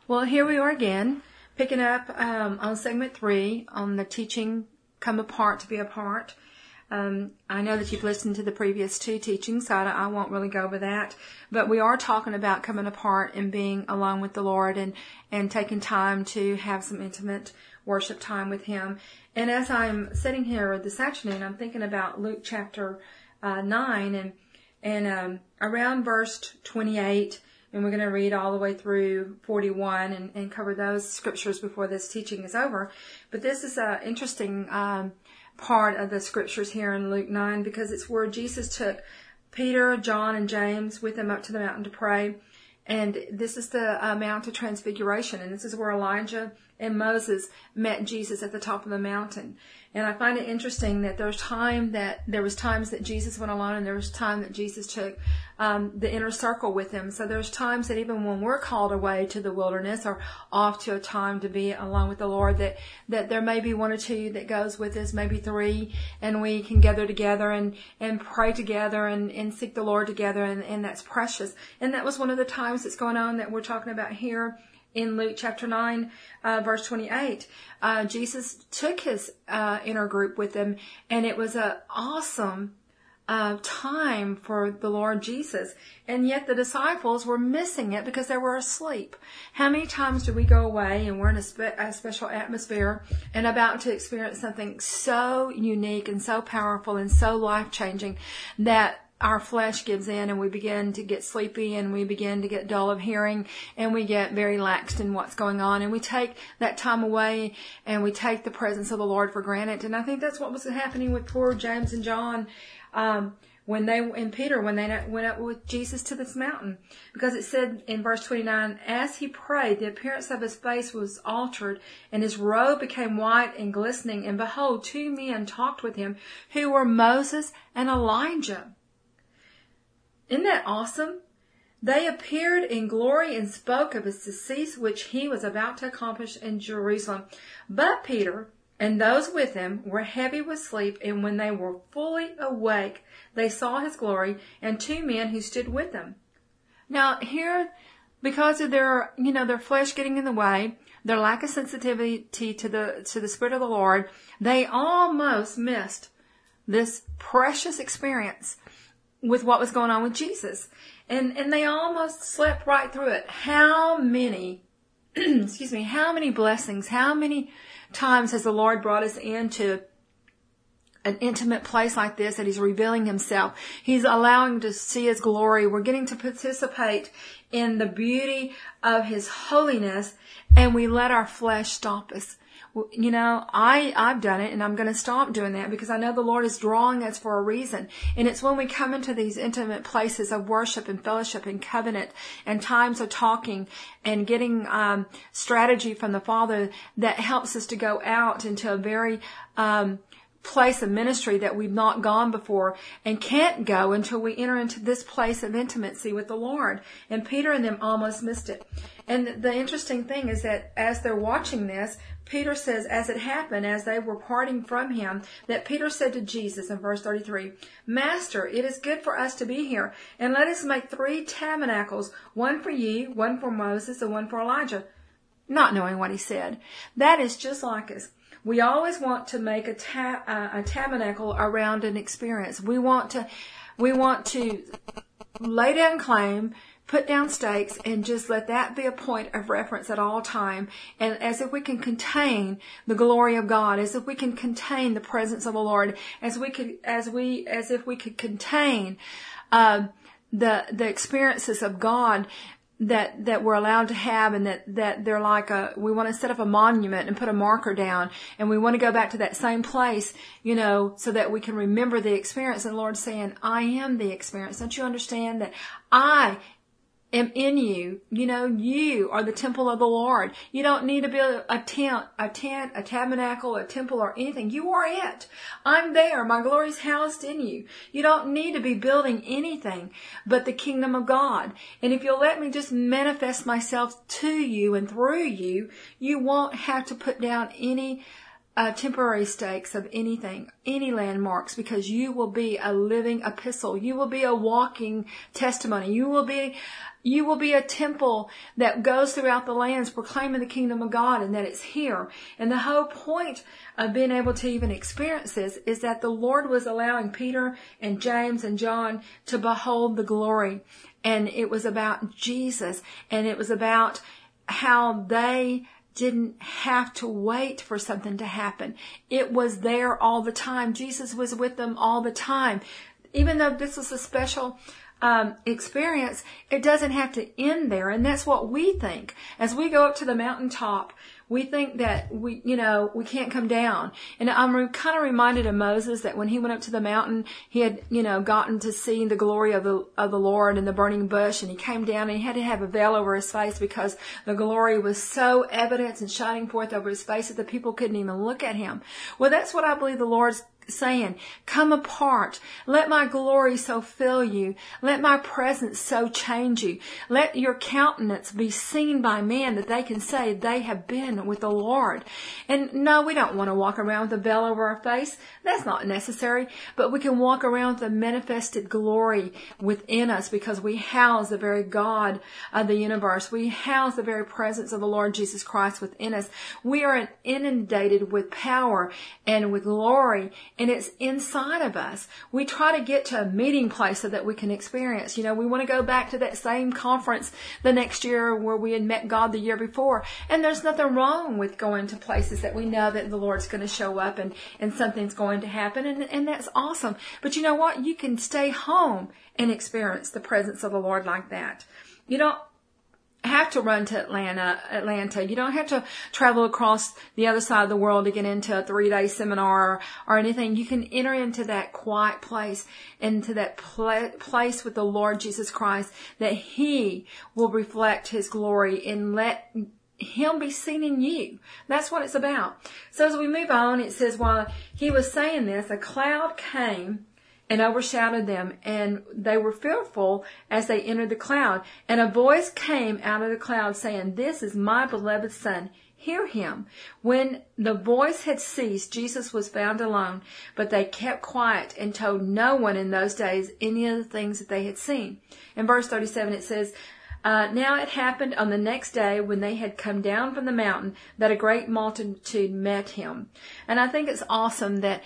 Well, here we are again, picking up on segment 3 on the teaching Come Apart to Be Apart. I know that you've listened to the previous 2 teachings, so I won't really go over that. But we are talking about coming apart and being alone with the Lord and taking time to have some intimate worship time with Him. And as I'm sitting here this afternoon, I'm thinking about Luke chapter 9 and around verse 28. And we're going to read all the way through 41 and cover those scriptures before this teaching is over. But this is an interesting part of the scriptures here in Luke 9 because it's where Jesus took Peter, John, and James with him up to the mountain to pray. And this is the Mount of Transfiguration. And this is where Elijah and Moses met Jesus at the top of the mountain. And I find it interesting that there was times that Jesus went alone, and there was time that Jesus took the inner circle with him. So there's times that even when we're called away to the wilderness or off to a time to be alone with the Lord, that there may be 1 or 2 that goes with us, maybe 3, and we can gather together and pray together and seek the Lord together, and that's precious. And that was one of the times that's going on that we're talking about here in Luke chapter 9, verse 28. Jesus took his inner group with him, and it was an awesome time for the Lord Jesus. And yet the disciples were missing it because they were asleep. How many times do we go away and we're in a special atmosphere and about to experience something so unique and so powerful and so life-changing that our flesh gives in and we begin to get sleepy and we begin to get dull of hearing and we get very laxed in what's going on, and we take that time away and we take the presence of the Lord for granted. And I think that's what was happening with poor James and John and Peter when they went up with Jesus to this mountain, because it said in verse 29, as he prayed, the appearance of his face was altered and his robe became white and glistening, and behold, 2 men talked with him who were Moses and Elijah. Isn't that awesome? They appeared in glory and spoke of his decease, which he was about to accomplish in Jerusalem. But Peter and those with him were heavy with sleep, and when they were fully awake, they saw his glory and 2 men who stood with them. Now here, because of their flesh getting in the way, their lack of sensitivity to the Spirit of the Lord, they almost missed this precious experience with what was going on with Jesus. And they almost slept right through it. How many blessings, how many times has the Lord brought us into an intimate place like this, that He's revealing Himself. He's allowing to see His glory. We're getting to participate in the beauty of His holiness, and we let our flesh stop us. I've done it, and I'm going to stop doing that because I know the Lord is drawing us for a reason. And it's when we come into these intimate places of worship and fellowship and covenant and times of talking and getting strategy from the Father that helps us to go out into a very place of ministry that we've not gone before and can't go until we enter into this place of intimacy with the Lord. And Peter and them almost missed it. And the interesting thing is that as they're watching this, Peter says, as it happened, as they were parting from him, that Peter said to Jesus in verse 33, Master, it is good for us to be here, and let us make 3 tabernacles, one for you, one for Moses, and one for Elijah. Not knowing what he said. That is just like us. We always want to make a tabernacle around an experience. We want to lay down claim, put down stakes, and just let that be a point of reference at all time. And as if we can contain the glory of God, as if we can contain the presence of the Lord, as if we could contain the experiences of God that we're allowed to have, and that they're like we want to set up a monument and put a marker down, and we want to go back to that same place, so that we can remember the experience. And the Lord's saying, I am the experience. Don't you understand that I am in you? You are the temple of the Lord. You don't need to build a tent, a tabernacle, a temple, or anything. You are it. I'm there. My glory is housed in you. You don't need to be building anything but the kingdom of God. And if you'll let me just manifest myself to you and through you, you won't have to put down any temporary stakes of anything, any landmarks, because you will be a living epistle. You will be a walking testimony. You will be a temple that goes throughout the lands proclaiming the kingdom of God and that it's here. And the whole point of being able to even experience this is that the Lord was allowing Peter and James and John to behold the glory. And it was about Jesus, and it was about how they didn't have to wait for something to happen. It was there all the time. Jesus was with them all the time. Even though this was a special experience, it doesn't have to end there. And that's what we think. As we go up to the mountaintop, we think that we can't come down. And I'm kind of reminded of Moses, that when he went up to the mountain, he had, gotten to see the glory of the Lord in the burning bush, and he came down and he had to have a veil over his face because the glory was so evident and shining forth over his face that the people couldn't even look at him. Well, that's what I believe the Lord's saying. Come apart. Let my glory so fill you. Let my presence so change you. Let your countenance be seen by men, that they can say they have been with the Lord. And no, we don't want to walk around with a veil over our face. That's not necessary. But we can walk around with the manifested glory within us, because we house the very God of the universe. We house the very presence of the Lord Jesus Christ within us. We are inundated with power and with glory, and it's inside of us. We try to get to a meeting place so that we can experience. We want to go back to that same conference the next year where we had met God the year before. And there's nothing wrong with going to places that we know that the Lord's going to show up and something's going to happen. And that's awesome. But you know what? You can stay home and experience the presence of the Lord like that. You don't have to run to Atlanta. You don't have to travel across the other side of the world to get into a 3-day seminar or anything. You can enter into that quiet place, into that place with the Lord Jesus Christ, that He will reflect His glory and let Him be seen in you. That's what it's about. So as we move on, it says, while he was saying this, a cloud came and overshadowed them, and they were fearful as they entered the cloud. And a voice came out of the cloud saying, "This is my beloved Son. Hear him." When the voice had ceased, Jesus was found alone, but they kept quiet and told no one in those days any of the things that they had seen. In verse 37 it says, now it happened on the next day, when they had come down from the mountain, that a great multitude met him. And I think it's awesome that,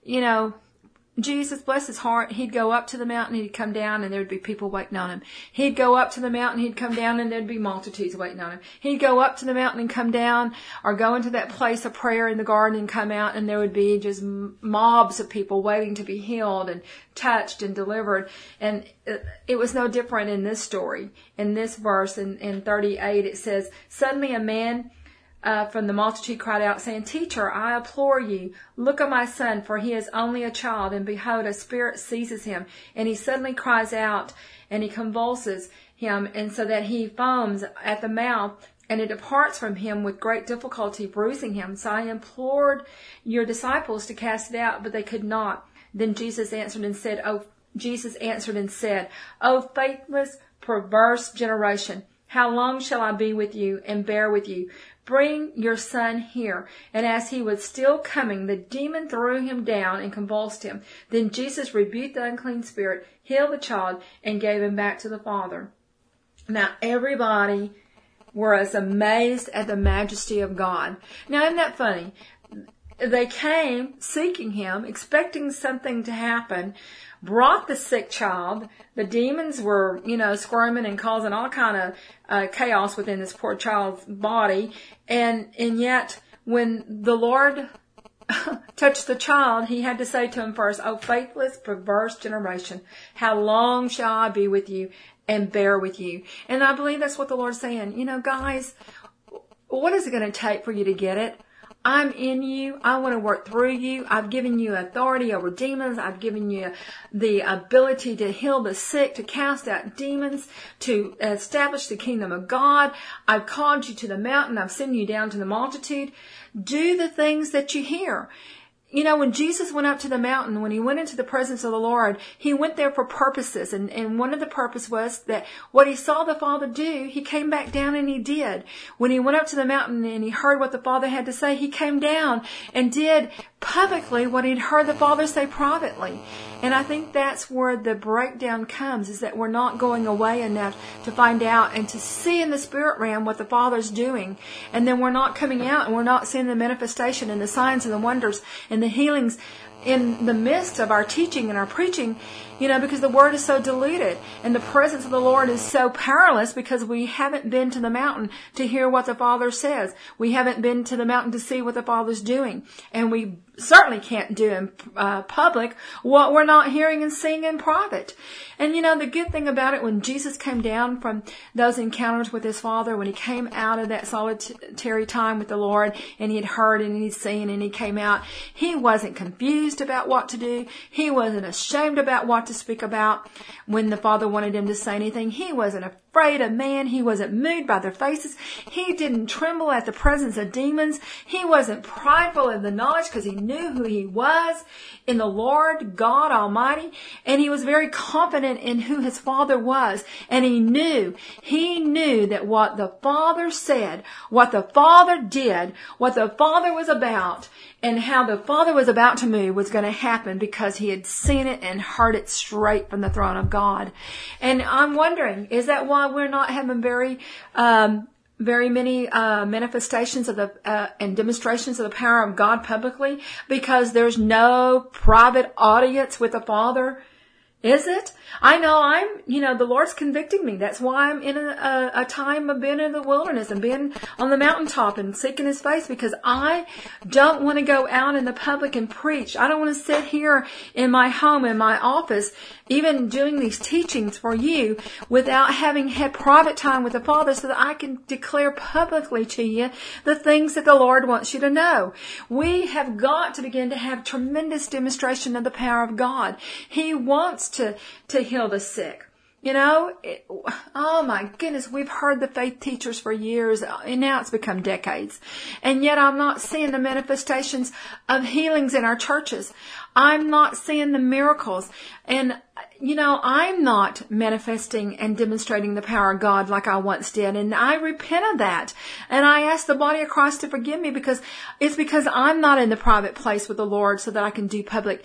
Jesus, bless his heart, he'd go up to the mountain, he'd come down, and there'd be people waiting on him. He'd go up to the mountain, he'd come down, and there'd be multitudes waiting on him. He'd go up to the mountain and come down, or go into that place of prayer in the garden and come out, and there would be just mobs of people waiting to be healed and touched and delivered. And it was no different in this story. In this verse, in 38, it says, "Suddenly a man from the multitude cried out, saying, 'Teacher, I implore you, look on my son, for he is only a child, and behold, a spirit seizes him, and he suddenly cries out, and he convulses him, and so that he foams at the mouth, and it departs from him with great difficulty, bruising him. So I implored your disciples to cast it out, but they could not.' Then Jesus answered and said, 'O faithless, perverse generation, how long shall I be with you and bear with you? Bring your son here.' And as he was still coming, the demon threw him down and convulsed him. Then Jesus rebuked the unclean spirit, healed the child, and gave him back to the father." Now everybody was amazed at the majesty of God. Now isn't that funny? They came seeking him, expecting something to happen, brought the sick child. The demons were, squirming and causing all kind of chaos within this poor child's body. And yet, when the Lord touched the child, he had to say to him first, "O faithless, perverse generation, how long shall I be with you and bear with you?" And I believe that's what the Lord's saying. Guys, what is it going to take for you to get it? I'm in you. I want to work through you. I've given you authority over demons. I've given you the ability to heal the sick, to cast out demons, to establish the kingdom of God. I've called you to the mountain. I've sent you down to the multitude. Do the things that you hear. when Jesus went up to the mountain, when he went into the presence of the Lord, he went there for purposes. And one of the purpose was that what he saw the Father do, he came back down and he did. When he went up to the mountain and he heard what the Father had to say, he came down and did publicly what he'd heard the Father say privately. And I think that's where the breakdown comes, is that we're not going away enough to find out and to see in the spirit realm what the Father's doing. And then we're not coming out and we're not seeing the manifestation and the signs and the wonders and the healings in the midst of our teaching and our preaching, because the Word is so diluted and the presence of the Lord is so powerless because we haven't been to the mountain to hear what the Father says. We haven't been to the mountain to see what the Father's doing. And we certainly can't do in public what we're not hearing and seeing in private. And the good thing about it, when Jesus came down from those encounters with his Father, when he came out of that solitary time with the Lord and he had heard and he'd seen and he came out, he wasn't confused about what to do. He wasn't ashamed about what to speak about when the Father wanted him to say anything. He wasn't afraid of man. He wasn't moved by their faces. He didn't tremble at the presence of demons. He wasn't prideful in the knowledge because he knew who he was in the Lord God Almighty. And he was very confident in who his Father was. And he knew that what the Father said, what the Father did, what the Father was about, and how the Father was about to move was going to happen because he had seen it and heard it straight from the throne of God. And I'm wondering, is that why we're not having very many manifestations of and demonstrations of the power of God publicly? Because there's no private audience with the Father? Is it? I know the Lord's convicting me. That's why I'm in a time of being in the wilderness and being on the mountaintop and seeking his face, because I don't want to go out in the public and preach. I don't want to sit here in my home, in my office, even doing these teachings for you without having had private time with the Father so that I can declare publicly to you the things that the Lord wants you to know. We have got to begin to have tremendous demonstration of the power of God. He wants to heal the sick. Oh my goodness, we've heard the faith teachers for years, and now it's become decades. And yet I'm not seeing the manifestations of healings in our churches. I'm not seeing the miracles. And, I'm not manifesting and demonstrating the power of God like I once did. And I repent of that. And I ask the body of Christ to forgive me because I'm not in the private place with the Lord so that I can do public,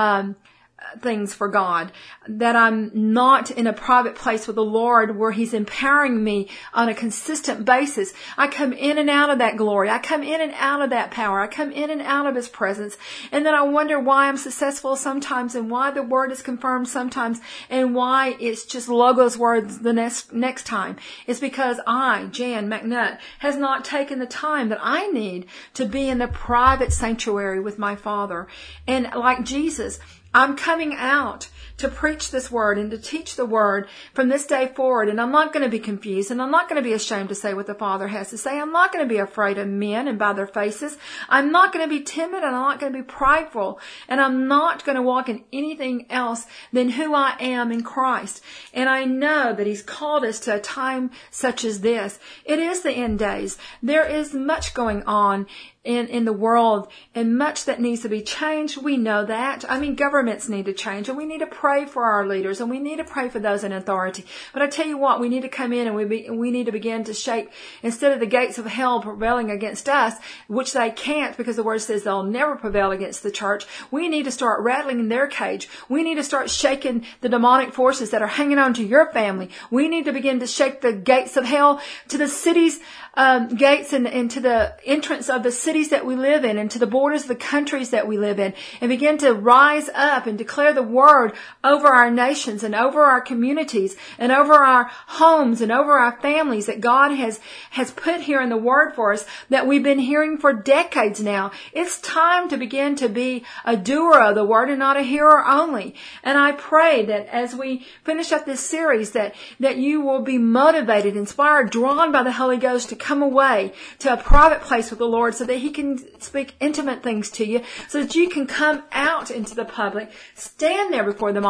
things for God, that I'm not in a private place with the Lord where he's empowering me on a consistent basis. I come in and out of that glory. I come in and out of that power. I come in and out of his presence. And then I wonder why I'm successful sometimes and why the word is confirmed sometimes and why it's just logos words the next time. It's because I, Jan McNutt, has not taken the time that I need to be in the private sanctuary with my Father. And like Jesus, I'm coming out to preach this word and to teach the word from this day forward. And I'm not going to be confused, and I'm not going to be ashamed to say what the Father has to say. I'm not going to be afraid of men and by their faces. I'm not going to be timid, and I'm not going to be prideful. And I'm not going to walk in anything else than who I am in Christ. And I know that he's called us to a time such as this. It is the end days. There is much going on in the world and much that needs to be changed. We know that. Governments need to change, and we need to pray for our leaders, and we need to pray for those in authority. But I tell you what, we need to come in and we need to begin to shake, instead of the gates of hell prevailing against us, which they can't because the word says they'll never prevail against the church. We need to start rattling in their cage. We need to start shaking the demonic forces that are hanging on to your family. We need to begin to shake the gates of hell to the cities, gates and to the entrance of the cities that we live in and to the borders of the countries that we live in, and begin to rise up and declare the word over our nations and over our communities and over our homes and over our families that God has put here in the word for us that we've been hearing for decades now. It's time to begin to be a doer of the word and not a hearer only. And I pray that as we finish up this series that you will be motivated, inspired, drawn by the Holy Ghost to come away to a private place with the Lord so that he can speak intimate things to you, so that you can come out into the public, stand there before them all,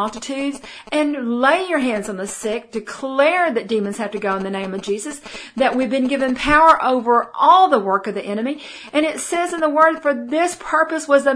multitudes, and lay your hands on the sick, declare that demons have to go in the name of Jesus, that we've been given power over all the work of the enemy. And it says in the Word, for this purpose was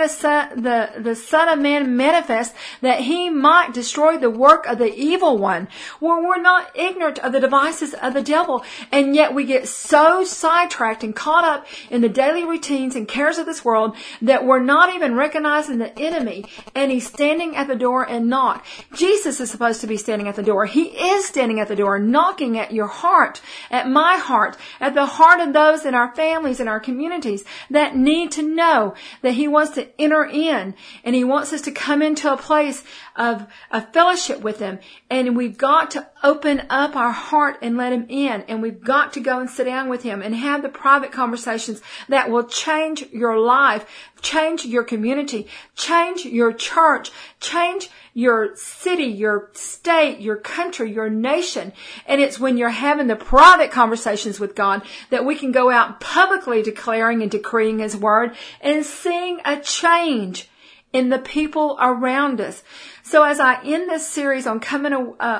the Son of Man manifest, that he might destroy the work of the evil one. Well, we're not ignorant of the devices of the devil, and yet we get so sidetracked and caught up in the daily routines and cares of this world that we're not even recognizing the enemy, and he's standing at the door and knock. Jesus is supposed to be standing at the door. He is standing at the door, knocking at your heart, at my heart, at the heart of those in our families and our communities that need to know that he wants to enter in, and he wants us to come into a place of a fellowship with him. And we've got to open up our heart and let him in, and we've got to go and sit down with him and have the private conversations that will change your life, change your community, change your church, change your city, your state, your country, your nation. And it's when you're having the private conversations with God that we can go out publicly declaring and decreeing his word and seeing a change in the people around us. So as I end this series on coming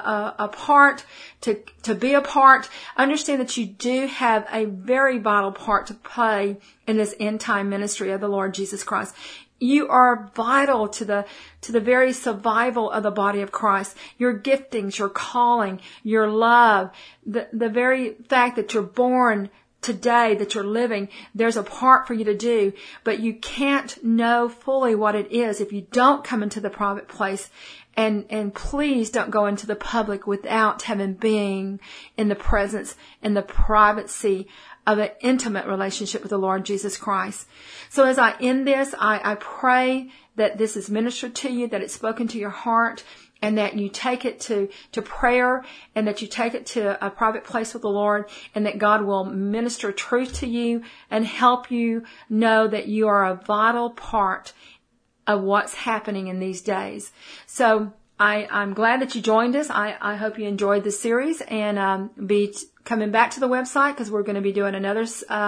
apart, to be a part, understand that you do have a very vital part to play in this end time ministry of the Lord Jesus Christ. You are vital to the very survival of the body of Christ. Your giftings, your calling, your love, the very fact that you're born today, that you're living, there's a part for you to do, but you can't know fully what it is if you don't come into the private place. And please don't go into the public without having being in the presence and the privacy of an intimate relationship with the Lord Jesus Christ. So as I end this, I pray that this is ministered to you, that it's spoken to your heart, and that you take it to prayer, and that you take it to a private place with the Lord, and that God will minister truth to you and help you know that you are a vital part of what's happening in these days. So I'm glad that you joined us. I hope you enjoyed the series, and be coming back to the website, because we're going to be doing another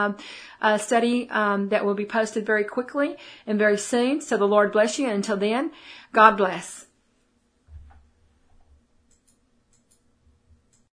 study that will be posted very quickly and very soon. So the Lord bless you. And until then, God bless.